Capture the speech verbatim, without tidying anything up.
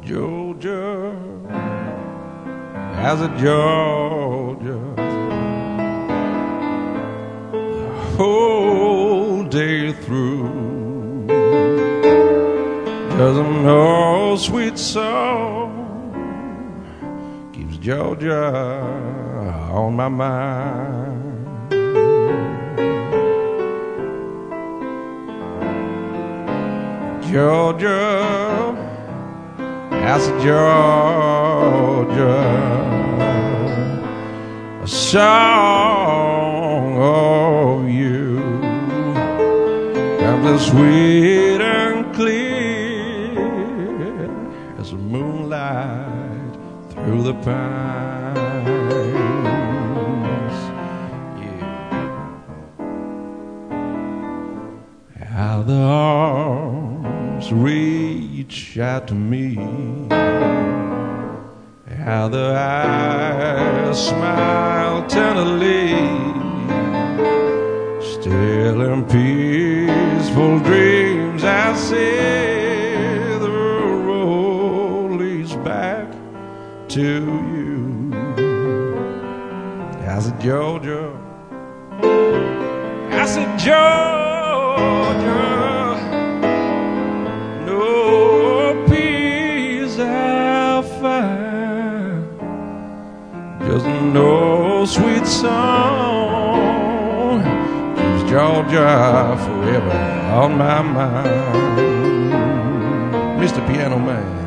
Georgia, as a Georgia, the whole day through. Doesn't know sweet song keeps Georgia on my mind. Georgia, as a Georgia, a song of you comes as sweet and clear as the moonlight through the pines. Yeah. How the arms reach out to me, how the eyes smile tenderly, still in peaceful dreams I see the road leads back to you. I said, Georgia, I said, Georgia, no peace I find, just no sweet song keeps Georgia forever on my mind. Mister Piano Man.